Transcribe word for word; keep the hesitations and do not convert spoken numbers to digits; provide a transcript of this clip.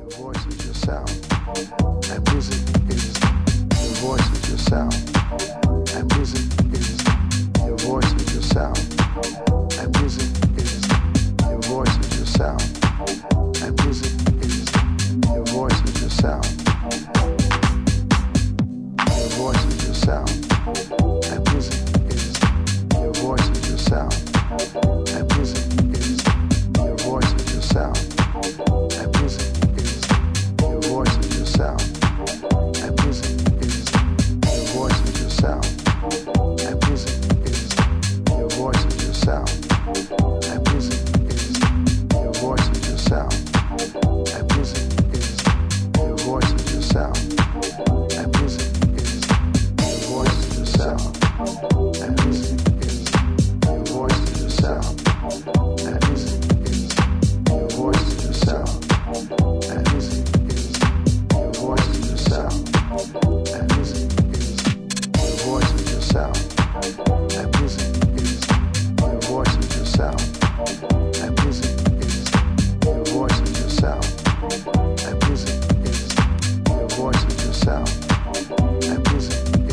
voice is your sound, and music is your voice is your sound, and music is your voice is your sound, and music is your voice is your sound, and music is your voice is your sound, your voice is your sound, and music is your voice is your sound, and music is your voice is your sound, and music is your voice is your sound, and music is your voice is your sound, and music is your voice is your sound, and music is your voice is your sound, and music is your voice is your sound, and music is your voice is your sound, and music is your voice is your sound, and music is your voice is your sound, and music is your voice is your sound, and music is your voice is your sound, and music is your voice is your sound, and music is your voice is your sound, and music is your voice is your sound, and music